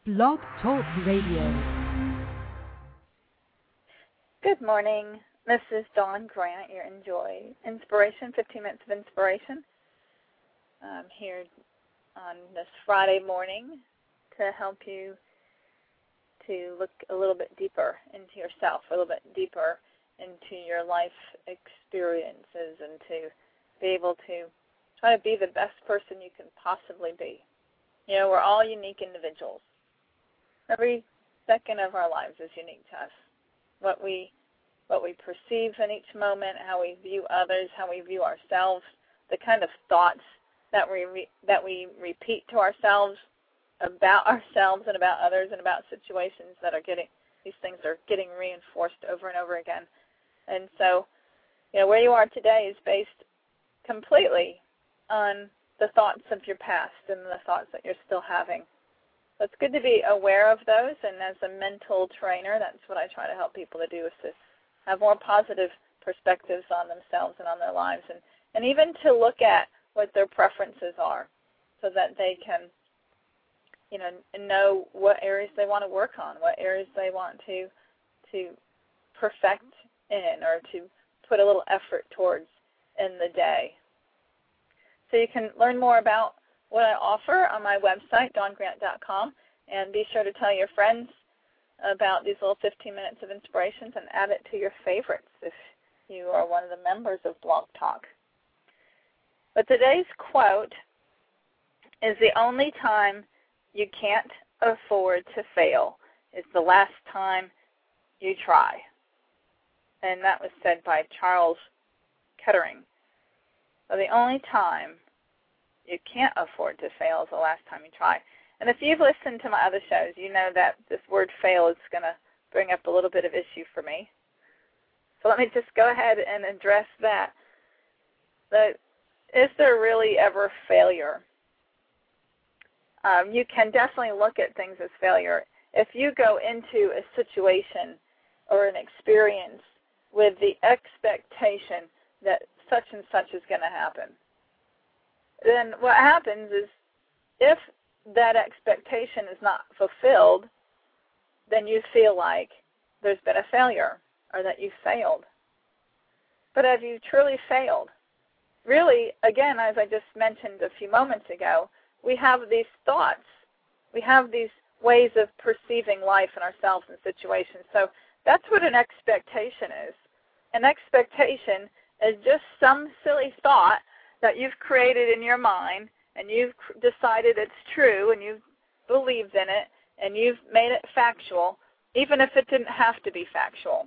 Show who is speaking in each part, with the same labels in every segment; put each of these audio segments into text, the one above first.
Speaker 1: Blog Talk Radio.
Speaker 2: Good morning. This is Dawn Grant. You're Enjoy Inspiration, 15 minutes of inspiration. I'm here on this Friday morning to help you to look a little bit deeper into yourself, a little bit deeper into your life experiences, and to be able to try to be the best person you can possibly be. You know, we're all unique individuals. Every second of our lives is unique to us. What we perceive in each moment, how we view others, how we view ourselves, the kind of thoughts that we repeat to ourselves about ourselves and about others and about situations these things are getting reinforced over and over again. And so, you know, where you are today is based completely on the thoughts of your past and the thoughts that you're still having. So it's good to be aware of those, and as a mental trainer, that's what I try to help people to do, is to have more positive perspectives on themselves and on their lives, and even to look at what their preferences are so that they can, you know what areas they want to work on, what areas they want to perfect in or to put a little effort towards in the day. So you can learn more about what I offer on my website, dawngrant.com, and be sure to tell your friends about these little 15 minutes of inspirations and add it to your favorites if you are one of the members of Blog Talk. But today's quote is, the only time you can't afford to fail is the last time you try. And that was said by Charles Kettering. So the only time you can't afford to fail is the last time you try. And if you've listened to my other shows, you know that this word fail is going to bring up a little bit of issue for me. So let me just go ahead and address that. Is there really ever failure? You can definitely look at things as failure. If you go into a situation or an experience with the expectation that such and such is going to happen, then what happens is, if that expectation is not fulfilled, then you feel like there's been a failure or that you failed. But have you truly failed? Really, again, as I just mentioned a few moments ago, we have these thoughts. We have these ways of perceiving life and ourselves and situations. So that's what an expectation is. An expectation is just some silly thought that you've created in your mind, and you've decided it's true, and you've believed in it, and you've made it factual, even if it didn't have to be factual.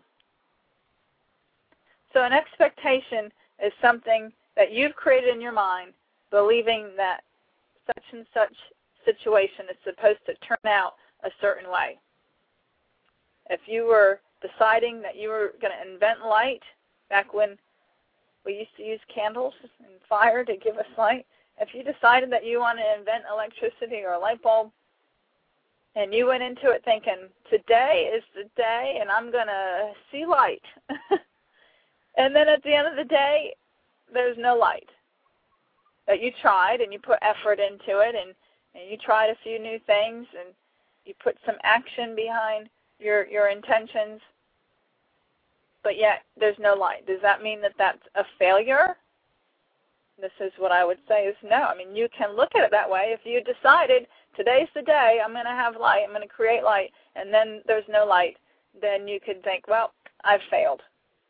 Speaker 2: So an expectation is something that you've created in your mind, believing that such and such situation is supposed to turn out a certain way. If you were deciding that you were going to invent light, back when we used to use candles and fire to give us light, if you decided that you want to invent electricity or a light bulb, and you went into it thinking, today is the day and I'm going to see light, and then at the end of the day, there's no light. That you tried and you put effort into it, and you tried a few new things, and you put some action behind your intentions, but yet there's no light. Does that mean that that's a failure? This is what I would say is no. I mean, you can look at it that way. If you decided today's the day, I'm going to have light, I'm going to create light, and then there's no light, then you could think, well, I've failed.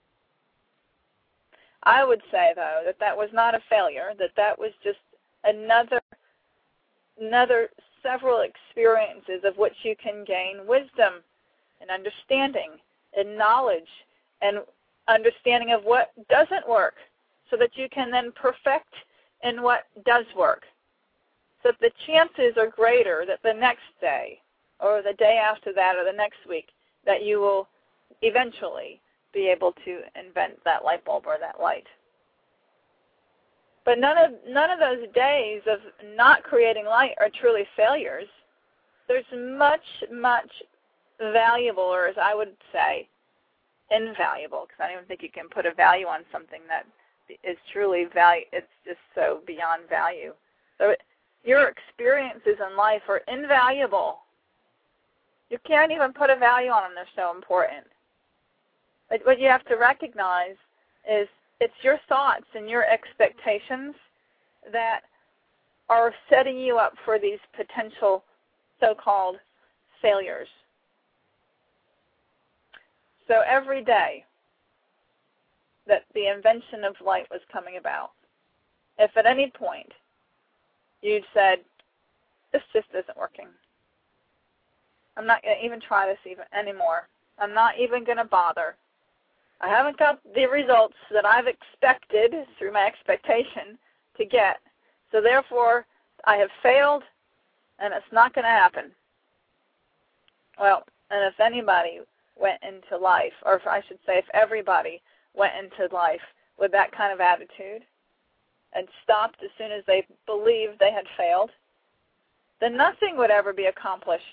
Speaker 2: I would say, though, that was not a failure, that was just another several experiences of which you can gain wisdom and understanding and knowledge and understanding of what doesn't work, so that you can then perfect in what does work. So the chances are greater that the next day or the day after that or the next week that you will eventually be able to invent that light bulb or that light. But none of those days of not creating light are truly failures. There's much, much valuable, or as I would say, invaluable, because I don't even think you can put a value on something that is truly value. It's just so beyond value. So your experiences in life are invaluable. You can't even put a value on them. They're so important. But what you have to recognize is it's your thoughts and your expectations that are setting you up for these potential so-called failures. So every day that the invention of light was coming about, if at any point you'd said, this just isn't working, I'm not going to even try this even anymore, I'm not even going to bother, I haven't got the results that I've expected through my expectation to get, so therefore I have failed and it's not going to happen. Well, and if anybody went into life, or if I should say if everybody went into life with that kind of attitude and stopped as soon as they believed they had failed, then nothing would ever be accomplished.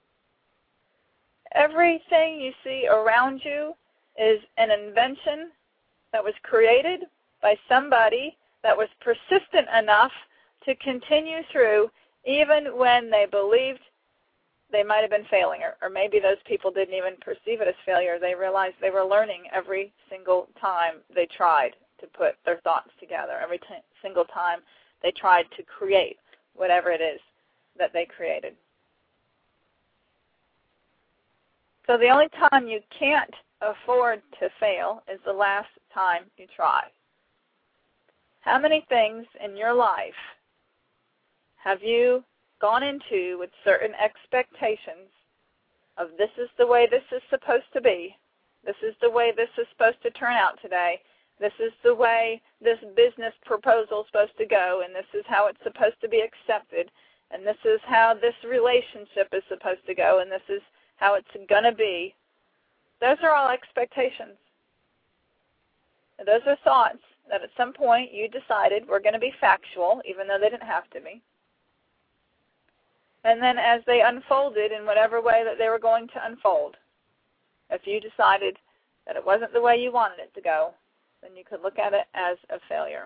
Speaker 2: Everything you see around you is an invention that was created by somebody that was persistent enough to continue through even when they believed they might have been failing, or maybe those people didn't even perceive it as failure. They realized they were learning every single time they tried to put their thoughts together, every single time they tried to create whatever it is that they created. So the only time you can't afford to fail is the last time you try. How many things in your life have you gone into with certain expectations of this is the way this is supposed to be, this is the way this is supposed to turn out today, this is the way this business proposal is supposed to go, and this is how it's supposed to be accepted, and this is how this relationship is supposed to go, and this is how it's going to be. Those are all expectations. Those are thoughts that at some point you decided were going to be factual, even though they didn't have to be. And then as they unfolded in whatever way that they were going to unfold, if you decided that it wasn't the way you wanted it to go, then you could look at it as a failure.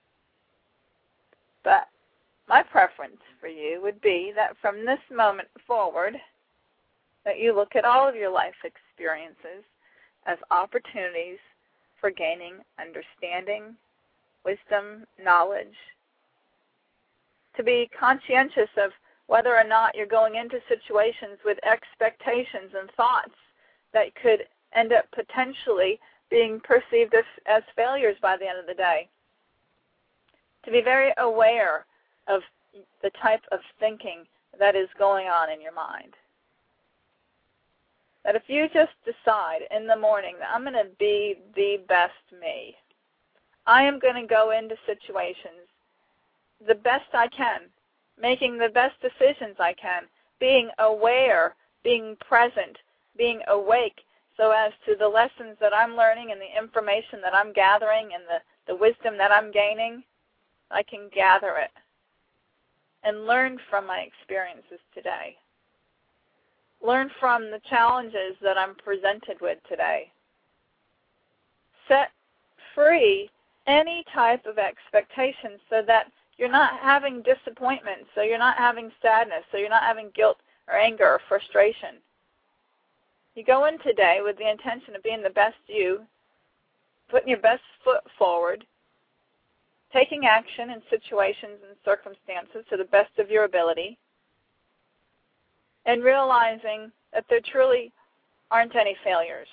Speaker 2: But my preference for you would be that from this moment forward, that you look at all of your life experiences as opportunities for gaining understanding, wisdom, knowledge, to be conscientious of whether or not you're going into situations with expectations and thoughts that could end up potentially being perceived as failures by the end of the day. To be very aware of the type of thinking that is going on in your mind. That if you just decide in the morning that I'm going to be the best me, I am going to go into situations the best I can, making the best decisions I can, being aware, being present, being awake, so as to the lessons that I'm learning and the information that I'm gathering and the wisdom that I'm gaining, I can gather it and learn from my experiences today. Learn from the challenges that I'm presented with today. Set free any type of expectation so that you're not having disappointment, so you're not having sadness, so you're not having guilt or anger or frustration. You go in today with the intention of being the best you, putting your best foot forward, taking action in situations and circumstances to the best of your ability, and realizing that there truly aren't any failures.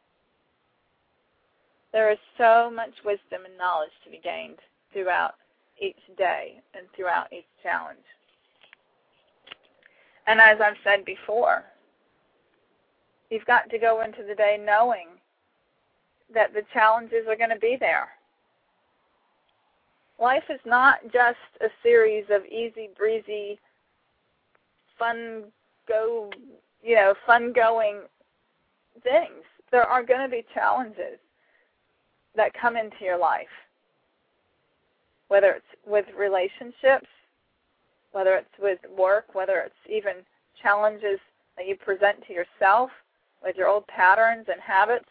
Speaker 2: There is so much wisdom and knowledge to be gained throughout each day and throughout each challenge. And as I've said before, you've got to go into the day knowing that the challenges are going to be there. Life is not just a series of easy breezy, fun-going things. There are going to be challenges that come into your life, whether it's with relationships, whether it's with work, whether it's even challenges that you present to yourself with your old patterns and habits.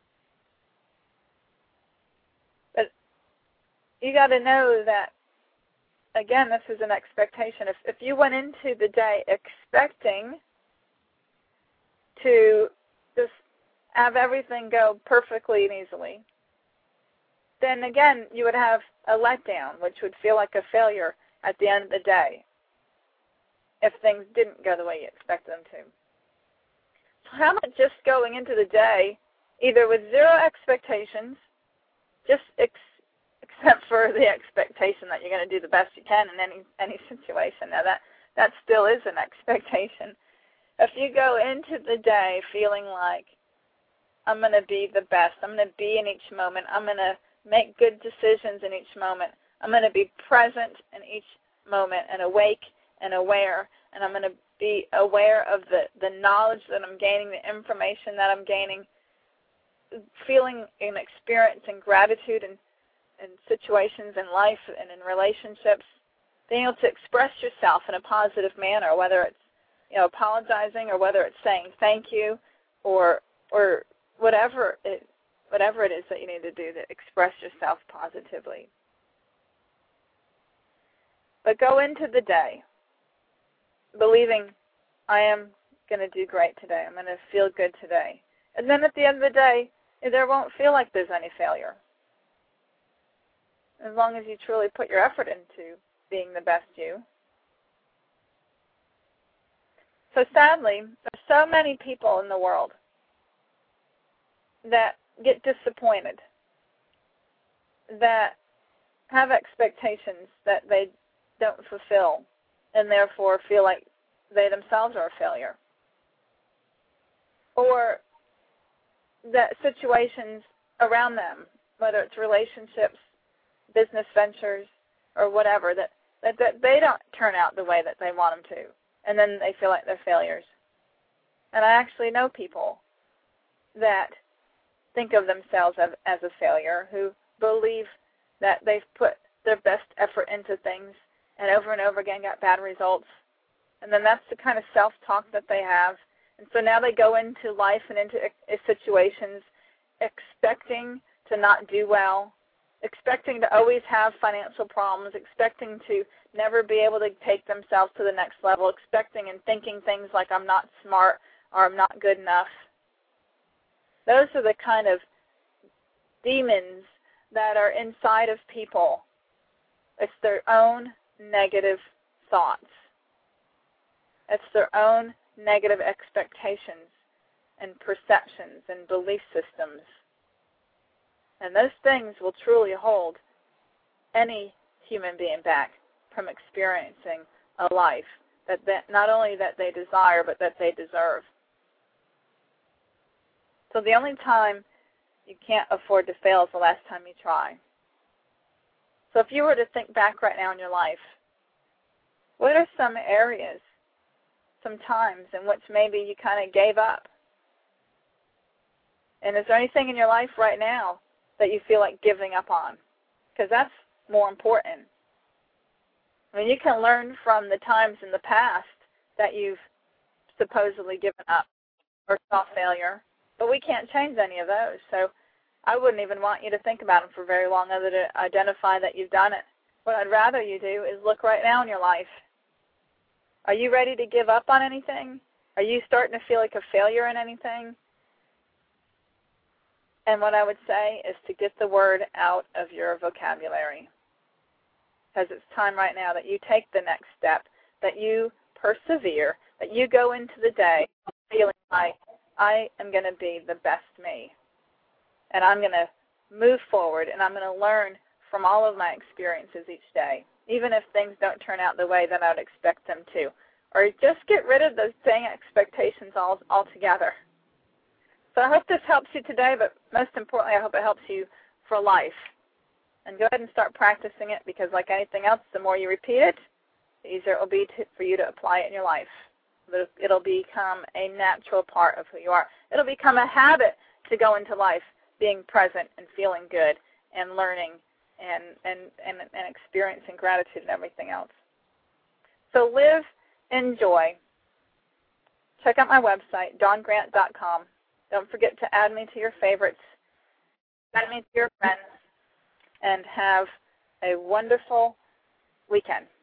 Speaker 2: But you got to know that, again, this is an expectation. If you went into the day expecting to just have everything go perfectly and easily, then again, you would have a letdown, which would feel like a failure at the end of the day if things didn't go the way you expected them to. So how about just going into the day either with zero expectations, just except for the expectation that you're going to do the best you can in any situation. Now that still is an expectation. If you go into the day feeling like, I'm going to be the best, I'm going to be in each moment, I'm going to make good decisions in each moment, I'm going to be present in each moment and awake and aware, and I'm going to be aware of the knowledge that I'm gaining, the information that I'm gaining, feeling and experiencing gratitude in situations in life and in relationships, being able to express yourself in a positive manner, whether it's apologizing or whether it's saying thank you or whatever it is that you need to do to express yourself positively. But go into the day believing I am going to do great today. I'm going to feel good today. And then at the end of the day, there won't feel like there's any failure, as long as you truly put your effort into being the best you. So sadly, there's so many people in the world that get disappointed, that have expectations that they don't fulfill, and therefore feel like they themselves are a failure. Or that situations around them, whether it's relationships, business ventures, or whatever, that they don't turn out the way that they want them to, and then they feel like they're failures. And I actually know people that think of themselves as a failure, who believe that they've put their best effort into things and over again got bad results. And then that's the kind of self-talk that they have. And so now they go into life and into situations expecting to not do well, expecting to always have financial problems, expecting to never be able to take themselves to the next level, expecting and thinking things like I'm not smart or I'm not good enough. Those are the kind of demons that are inside of people. It's their own negative thoughts. It's their own negative expectations and perceptions and belief systems. And those things will truly hold any human being back from experiencing a life that not only that they desire, but that they deserve. So the only time you can't afford to fail is the last time you try. So if you were to think back right now in your life, what are some areas, some times in which maybe you kind of gave up? And is there anything in your life right now that you feel like giving up on? Because that's more important. I mean, you can learn from the times in the past that you've supposedly given up or saw failure, but we can't change any of those. So I wouldn't even want you to think about them for very long other than to identify that you've done it. What I'd rather you do is look right now in your life. Are you ready to give up on anything? Are you starting to feel like a failure in anything? And what I would say is to get the word out of your vocabulary. Because it's time right now that you take the next step, that you persevere, that you go into the day feeling like I am going to be the best me. And I'm going to move forward, and I'm going to learn from all of my experiences each day, even if things don't turn out the way that I would expect them to. Or just get rid of those dang expectations altogether. So I hope this helps you today, but most importantly, I hope it helps you for life. And go ahead and start practicing it, because like anything else, the more you repeat it, the easier it will be for you to apply it in your life. It'll become a natural part of who you are. It'll become a habit to go into life being present and feeling good and learning and experiencing gratitude and everything else. So live, enjoy. Check out my website, dawngrant.com. Don't forget to add me to your favorites, add me to your friends, and have a wonderful weekend.